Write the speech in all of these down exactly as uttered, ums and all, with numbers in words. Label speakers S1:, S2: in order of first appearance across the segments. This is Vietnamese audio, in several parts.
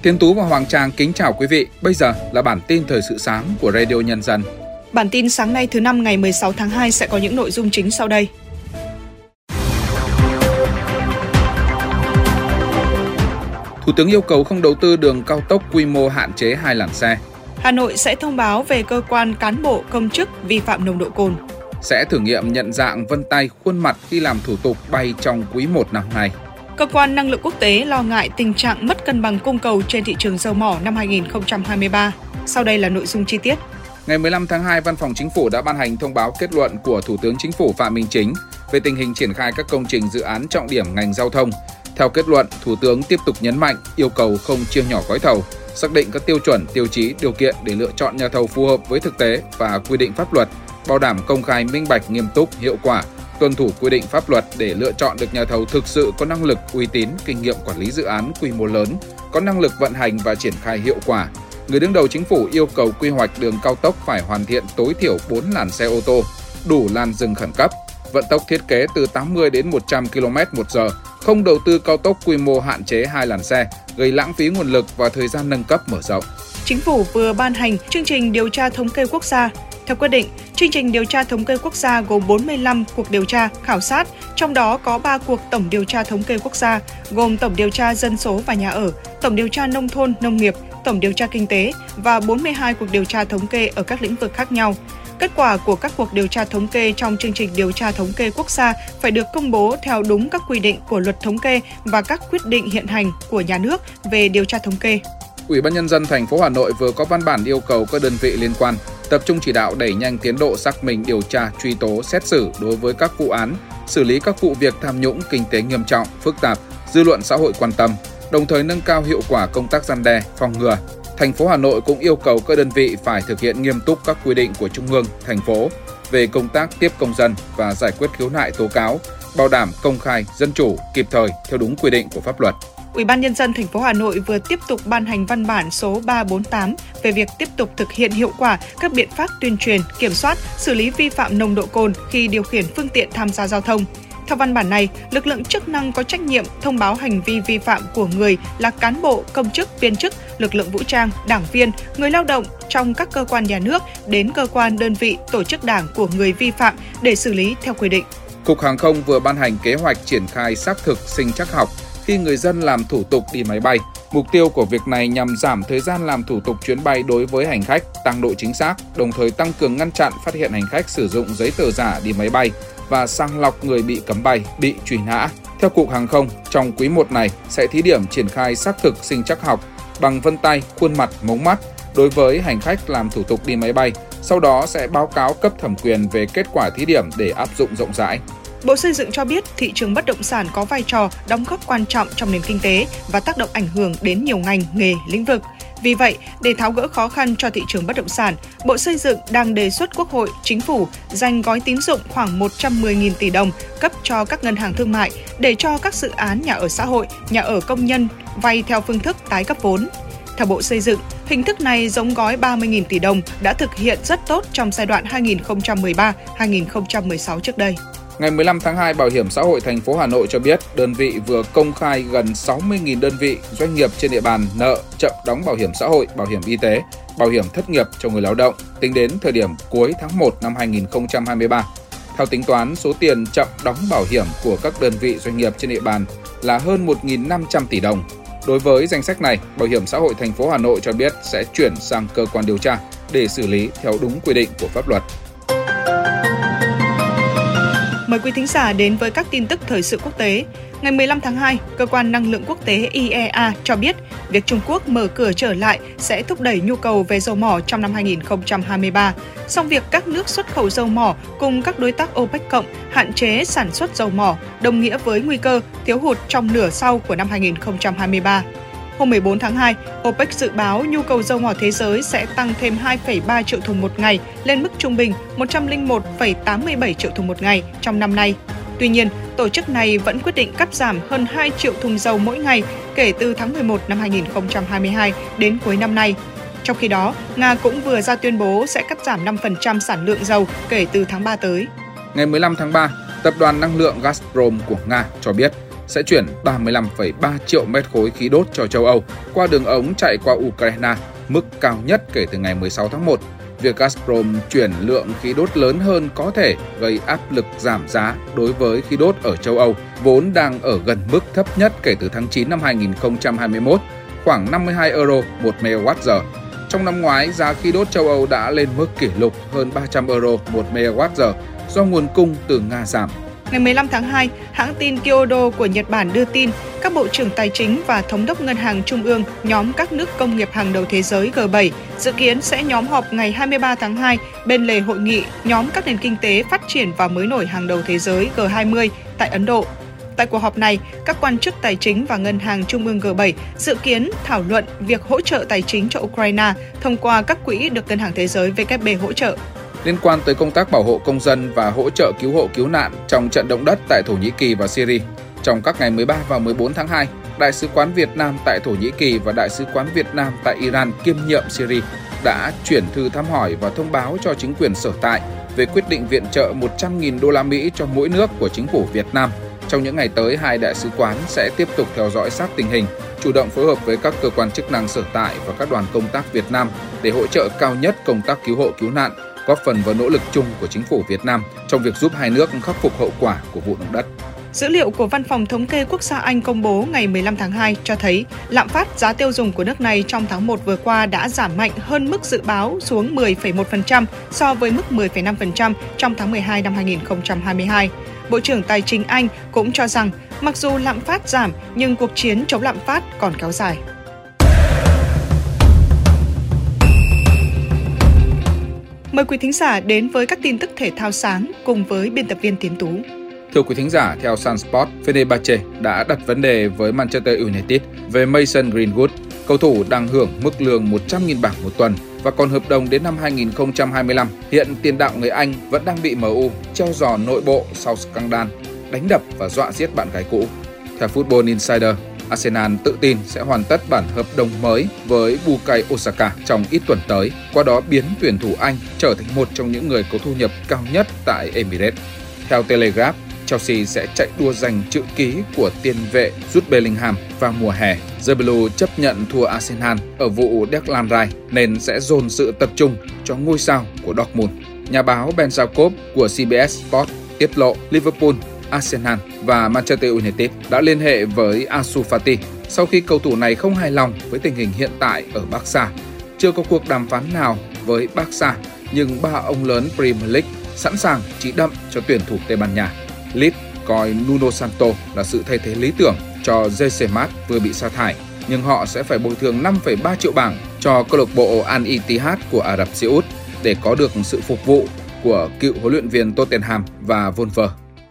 S1: Tiến Tú và Hoàng Trang kính chào quý vị. Bây giờ là bản tin thời sự sáng của Radio Nhân dân.
S2: Bản tin sáng nay thứ năm ngày mười sáu tháng hai sẽ có những nội dung chính sau đây.
S1: Thủ tướng yêu cầu không đầu tư đường cao tốc quy mô hạn chế hai làn xe.
S2: Hà Nội sẽ thông báo về cơ quan cán bộ công chức vi phạm nồng độ cồn.
S1: Sẽ thử nghiệm nhận dạng vân tay khuôn mặt khi làm thủ tục bay trong quý một năm nay.
S2: Cơ quan năng lượng quốc tế lo ngại tình trạng mất cân bằng cung cầu trên thị trường dầu mỏ năm hai nghìn không trăm hai mươi ba. Sau đây là nội dung chi tiết.
S1: Ngày mười lăm tháng hai, Văn phòng Chính phủ đã ban hành thông báo kết luận của Thủ tướng Chính phủ Phạm Minh Chính về tình hình triển khai các công trình dự án trọng điểm ngành giao thông. Theo kết luận, Thủ tướng tiếp tục nhấn mạnh yêu cầu không chia nhỏ gói thầu, xác định các tiêu chuẩn, tiêu chí, điều kiện để lựa chọn nhà thầu phù hợp với thực tế và quy định pháp luật, bảo đảm công khai, minh bạch, nghiêm túc, hiệu quả, tuân thủ quy định pháp luật để lựa chọn được nhà thầu thực sự có năng lực, uy tín, kinh nghiệm quản lý dự án quy mô lớn, có năng lực vận hành và triển khai hiệu quả. Người đứng đầu Chính phủ yêu cầu quy hoạch đường cao tốc phải hoàn thiện tối thiểu bốn làn xe ô tô, đủ làn dừng khẩn cấp, vận tốc thiết kế từ tám mươi đến một trăm ki lô mét một giờ, không đầu tư cao tốc quy mô hạn chế hai làn xe, gây lãng phí nguồn lực và thời gian nâng cấp mở rộng.
S2: Chính phủ vừa ban hành chương trình điều tra thống kê quốc gia. Theo quyết định, chương trình điều tra thống kê quốc gia gồm bốn mươi lăm cuộc điều tra, khảo sát, trong đó có ba cuộc tổng điều tra thống kê quốc gia, gồm tổng điều tra dân số và nhà ở, tổng điều tra nông thôn, nông nghiệp, tổng điều tra kinh tế và bốn mươi hai cuộc điều tra thống kê ở các lĩnh vực khác nhau. Kết quả của các cuộc điều tra thống kê trong chương trình điều tra thống kê quốc gia phải được công bố theo đúng các quy định của luật thống kê và các quyết định hiện hành của nhà nước về điều tra thống kê.
S1: Ủy ban Nhân dân thành phố Hà Nội vừa có văn bản yêu cầu các đơn vị liên quan tập trung chỉ đạo đẩy nhanh tiến độ xác minh điều tra, truy tố, xét xử đối với các vụ án, xử lý các vụ việc tham nhũng kinh tế nghiêm trọng, phức tạp, dư luận xã hội quan tâm, đồng thời nâng cao hiệu quả công tác răn đe, phòng ngừa. Thành phố Hà Nội cũng yêu cầu các đơn vị phải thực hiện nghiêm túc các quy định của Trung ương, thành phố về công tác tiếp công dân và giải quyết khiếu nại tố cáo, bảo đảm công khai, dân chủ, kịp thời theo đúng quy định của pháp luật.
S2: Ủy ban Nhân dân thành phố Hà Nội vừa tiếp tục ban hành văn bản số ba bốn tám về việc tiếp tục thực hiện hiệu quả các biện pháp tuyên truyền, kiểm soát, xử lý vi phạm nồng độ cồn khi điều khiển phương tiện tham gia giao thông. Theo văn bản này, lực lượng chức năng có trách nhiệm thông báo hành vi vi phạm của người là cán bộ, công chức, viên chức, lực lượng vũ trang, đảng viên, người lao động trong các cơ quan nhà nước đến cơ quan, đơn vị, tổ chức đảng của người vi phạm để xử lý theo quy định.
S1: Cục Hàng không vừa ban hành kế hoạch triển khai xác thực sinh trắc học khi người dân làm thủ tục đi máy bay. Mục tiêu của việc này nhằm giảm thời gian làm thủ tục chuyến bay đối với hành khách, tăng độ chính xác, đồng thời tăng cường ngăn chặn phát hiện hành khách sử dụng giấy tờ giả đi máy bay và sàng lọc người bị cấm bay, bị truy nã. Theo Cục Hàng không, trong quý một này sẽ thí điểm triển khai xác thực sinh trắc học bằng vân tay, khuôn mặt, mống mắt đối với hành khách làm thủ tục đi máy bay, sau đó sẽ báo cáo cấp thẩm quyền về kết quả thí điểm để áp dụng rộng rãi.
S2: Bộ Xây dựng cho biết thị trường bất động sản có vai trò đóng góp quan trọng trong nền kinh tế và tác động ảnh hưởng đến nhiều ngành, nghề, lĩnh vực. Vì vậy, để tháo gỡ khó khăn cho thị trường bất động sản, Bộ Xây dựng đang đề xuất Quốc hội, Chính phủ dành gói tín dụng khoảng một trăm mười nghìn tỷ đồng cấp cho các ngân hàng thương mại để cho các dự án nhà ở xã hội, nhà ở công nhân vay theo phương thức tái cấp vốn. Theo Bộ Xây dựng, hình thức này giống gói ba mươi nghìn tỷ đồng đã thực hiện rất tốt trong giai đoạn hai nghìn không trăm mười ba đến hai nghìn không trăm mười sáu trước đây.
S1: Ngày mười lăm tháng hai, Bảo hiểm xã hội thành phố Hà Nội cho biết đơn vị vừa công khai gần sáu mươi nghìn đơn vị doanh nghiệp trên địa bàn nợ chậm đóng bảo hiểm xã hội, bảo hiểm y tế, bảo hiểm thất nghiệp cho người lao động tính đến thời điểm cuối tháng một năm hai nghìn không trăm hai mươi ba. Theo tính toán, số tiền chậm đóng bảo hiểm của các đơn vị doanh nghiệp trên địa bàn là hơn một nghìn năm trăm tỷ đồng. Đối với danh sách này, Bảo hiểm xã hội thành phố Hà Nội cho biết sẽ chuyển sang cơ quan điều tra để xử lý theo đúng quy định của pháp luật.
S2: Mời quý thính giả đến với các tin tức thời sự quốc tế. Ngày mười lăm tháng hai, Cơ quan Năng lượng Quốc tế i e a cho biết việc Trung Quốc mở cửa trở lại sẽ thúc đẩy nhu cầu về dầu mỏ trong năm hai nghìn không trăm hai mươi ba. Song việc các nước xuất khẩu dầu mỏ cùng các đối tác OPEC cộng hạn chế sản xuất dầu mỏ đồng nghĩa với nguy cơ thiếu hụt trong nửa sau của năm hai nghìn không trăm hai mươi ba. Hôm mười bốn tháng hai, OPEC dự báo nhu cầu dầu mỏ thế giới sẽ tăng thêm hai phẩy ba triệu thùng một ngày lên mức trung bình một trăm lẻ một phẩy tám mươi bảy triệu thùng một ngày trong năm nay. Tuy nhiên, tổ chức này vẫn quyết định cắt giảm hơn hai triệu thùng dầu mỗi ngày kể từ tháng mười một năm hai nghìn không trăm hai mươi hai đến cuối năm nay. Trong khi đó, Nga cũng vừa ra tuyên bố sẽ cắt giảm năm phần trăm sản lượng dầu kể từ tháng ba tới.
S1: Ngày mười lăm tháng ba, Tập đoàn Năng lượng Gazprom của Nga cho biết sẽ chuyển ba mươi lăm phẩy ba triệu mét khối khí đốt cho châu Âu qua đường ống chạy qua Ukraine, mức cao nhất kể từ ngày mười sáu tháng một. Việc Gazprom chuyển lượng khí đốt lớn hơn có thể gây áp lực giảm giá đối với khí đốt ở châu Âu, vốn đang ở gần mức thấp nhất kể từ tháng chín năm hai nghìn không trăm hai mươi mốt, khoảng năm mươi hai euro một MWh. Trong năm ngoái, giá khí đốt châu Âu đã lên mức kỷ lục hơn ba trăm euro một MWh do nguồn cung từ Nga giảm.
S2: Ngày mười lăm tháng hai, hãng tin Kyodo của Nhật Bản đưa tin các bộ trưởng tài chính và thống đốc ngân hàng trung ương nhóm các nước công nghiệp hàng đầu thế giới G bảy dự kiến sẽ nhóm họp ngày hai mươi ba tháng hai bên lề hội nghị nhóm các nền kinh tế phát triển và mới nổi hàng đầu thế giới G hai mươi tại Ấn Độ. Tại cuộc họp này, các quan chức tài chính và ngân hàng trung ương G bảy dự kiến thảo luận việc hỗ trợ tài chính cho Ukraine thông qua các quỹ được Ngân hàng Thế giới W F P hỗ trợ.
S1: Liên quan tới công tác bảo hộ công dân và hỗ trợ cứu hộ cứu nạn trong trận động đất tại Thổ Nhĩ Kỳ và Syria, trong các ngày mười ba và mười bốn tháng hai, Đại sứ quán Việt Nam tại Thổ Nhĩ Kỳ và Đại sứ quán Việt Nam tại Iran kiêm nhiệm Syria đã chuyển thư thăm hỏi và thông báo cho chính quyền sở tại về quyết định viện trợ một trăm nghìn đô la Mỹ cho mỗi nước của chính phủ Việt Nam. Trong những ngày tới, hai đại sứ quán sẽ tiếp tục theo dõi sát tình hình, chủ động phối hợp với các cơ quan chức năng sở tại và các đoàn công tác Việt Nam để hỗ trợ cao nhất công tác cứu hộ cứu nạn, góp phần vào nỗ lực chung của chính phủ Việt Nam trong việc giúp hai nước khắc phục hậu quả của vụ động đất.
S2: Dữ liệu của Văn phòng Thống kê Quốc gia Anh công bố ngày mười lăm tháng hai cho thấy lạm phát giá tiêu dùng của nước này trong tháng một vừa qua đã giảm mạnh hơn mức dự báo xuống mười phẩy một phần trăm so với mức mười phẩy năm phần trăm trong tháng mười hai năm hai nghìn không trăm hai mươi hai. Bộ trưởng Tài chính Anh cũng cho rằng mặc dù lạm phát giảm nhưng cuộc chiến chống lạm phát còn kéo dài. Mời quý thính giả đến với các tin tức thể thao sáng cùng với biên tập viên Tiến Tú.
S1: Thưa quý thính giả, theo Sun Sport, Fenerbahce đã đặt vấn đề với Manchester United về Mason Greenwood. Cầu thủ đang hưởng mức lương một trăm nghìn bảng một tuần và còn hợp đồng đến năm hai nghìn không trăm hai mươi lăm. Hiện tiền đạo người Anh vẫn đang bị em u treo giò nội bộ sau scandal đánh đập và dọa giết bạn gái cũ. Theo Football Insider, Arsenal tự tin sẽ hoàn tất bản hợp đồng mới với Bukayo Saka trong ít tuần tới, qua đó biến tuyển thủ Anh trở thành một trong những người có thu nhập cao nhất tại Emirates. Theo Telegraph, Chelsea sẽ chạy đua giành chữ ký của tiền vệ Jude Bellingham vào mùa hè. The Blue chấp nhận thua Arsenal ở vụ Declan Rice nên sẽ dồn sự tập trung cho ngôi sao của Dortmund. Nhà báo Ben Jacob của C B S Sport tiết lộ Liverpool, Arsenal và Manchester United đã liên hệ với Ansu Fati sau khi cầu thủ này không hài lòng với tình hình hiện tại ở Barca. Chưa có cuộc đàm phán nào với Barca, nhưng ba ông lớn Premier League sẵn sàng chỉ đậm cho tuyển thủ Tây Ban Nha. Leeds coi Nuno Santo là sự thay thế lý tưởng cho Jesse Marsch vừa bị sa thải, nhưng họ sẽ phải bồi thường năm phẩy ba triệu bảng cho câu lạc bộ Al Ittihad của Ả Rập Xê Út để có được sự phục vụ của cựu huấn luyện viên Tottenham và Wolves.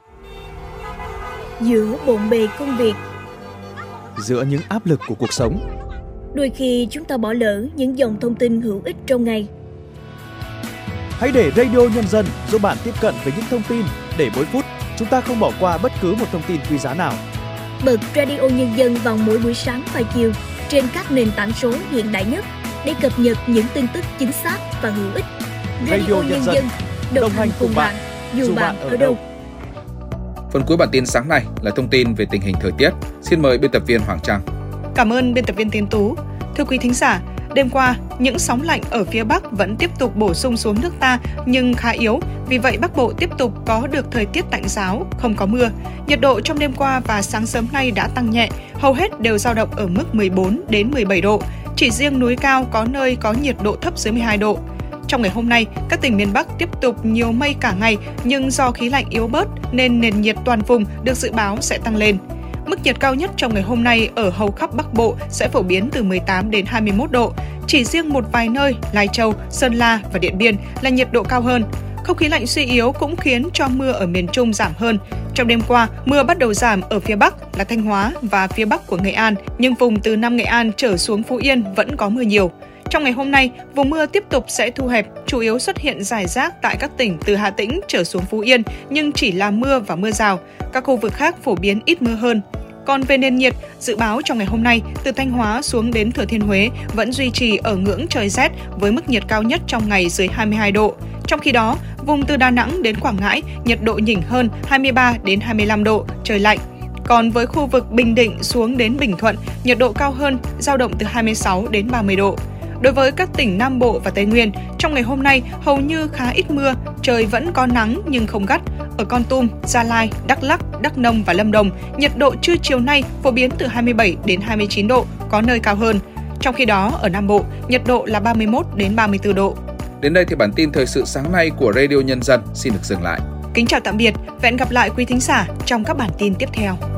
S3: Giữa bộn bề công việc,
S4: giữa những áp lực của cuộc sống,
S3: đôi khi chúng ta bỏ lỡ những dòng thông tin hữu ích trong ngày.
S4: Hãy để Radio Nhân dân giúp bạn tiếp cận với những thông tin để mỗi phút chúng ta không bỏ qua bất cứ một thông tin quý giá nào.
S3: Bật Radio Nhân dân vào mỗi buổi sáng và chiều trên các nền tảng số hiện đại nhất để cập nhật những tin tức chính xác và hữu ích. Radio, Radio Nhân, Nhân dân, dân đồng hành cùng bạn, dù, dù bạn ở đâu.
S1: Phần cuối bản tin sáng nay là thông tin về tình hình thời tiết. Xin mời biên tập viên Hoàng Trang.
S2: Cảm ơn biên tập viên Tiến Tú. Thưa quý thính giả, đêm qua, những sóng lạnh ở phía Bắc vẫn tiếp tục bổ sung xuống nước ta nhưng khá yếu. Vì vậy, Bắc Bộ tiếp tục có được thời tiết tạnh giáo, không có mưa. Nhiệt độ trong đêm qua và sáng sớm nay đã tăng nhẹ, hầu hết đều dao động ở mức mười bốn đến mười bảy độ. Chỉ riêng núi cao có nơi có nhiệt độ thấp dưới mười hai độ. Trong ngày hôm nay, các tỉnh miền Bắc tiếp tục nhiều mây cả ngày, nhưng do khí lạnh yếu bớt nên nền nhiệt toàn vùng được dự báo sẽ tăng lên. Mức nhiệt cao nhất trong ngày hôm nay ở hầu khắp Bắc Bộ sẽ phổ biến từ mười tám đến hai mươi mốt độ. Chỉ riêng một vài nơi, Lai Châu, Sơn La và Điện Biên là nhiệt độ cao hơn. Không khí lạnh suy yếu cũng khiến cho mưa ở miền Trung giảm hơn. Trong đêm qua, mưa bắt đầu giảm ở phía Bắc là Thanh Hóa và phía Bắc của Nghệ An, nhưng vùng từ Nam Nghệ An trở xuống Phú Yên vẫn có mưa nhiều. Trong ngày hôm nay, vùng mưa tiếp tục sẽ thu hẹp, chủ yếu xuất hiện rải rác tại các tỉnh từ Hà Tĩnh trở xuống Phú Yên, nhưng chỉ là mưa và mưa rào. Các khu vực khác phổ biến ít mưa hơn. Còn về nền nhiệt, dự báo trong ngày hôm nay, từ Thanh Hóa xuống đến Thừa Thiên Huế vẫn duy trì ở ngưỡng trời rét với mức nhiệt cao nhất trong ngày dưới hai mươi hai độ. Trong khi đó, vùng từ Đà Nẵng đến Quảng Ngãi, nhiệt độ nhỉnh hơn hai mươi ba đến hai mươi lăm độ, trời lạnh. Còn với khu vực Bình Định xuống đến Bình Thuận, nhiệt độ cao hơn, dao động từ hai mươi sáu đến ba mươi độ. Đối với các tỉnh Nam Bộ và Tây Nguyên, trong ngày hôm nay hầu như khá ít mưa, trời vẫn có nắng nhưng không gắt. Ở Kon Tum, Gia Lai, Đắk Lắk, Đắk Nông và Lâm Đồng, nhiệt độ trưa chiều nay phổ biến từ hai mươi bảy đến hai mươi chín độ, có nơi cao hơn. Trong khi đó, ở Nam Bộ, nhiệt độ là ba mươi mốt đến ba mươi tư độ.
S1: Đến đây thì bản tin thời sự sáng nay của Radio Nhân dân xin được dừng lại.
S2: Kính chào tạm biệt và hẹn gặp lại quý thính giả trong các bản tin tiếp theo.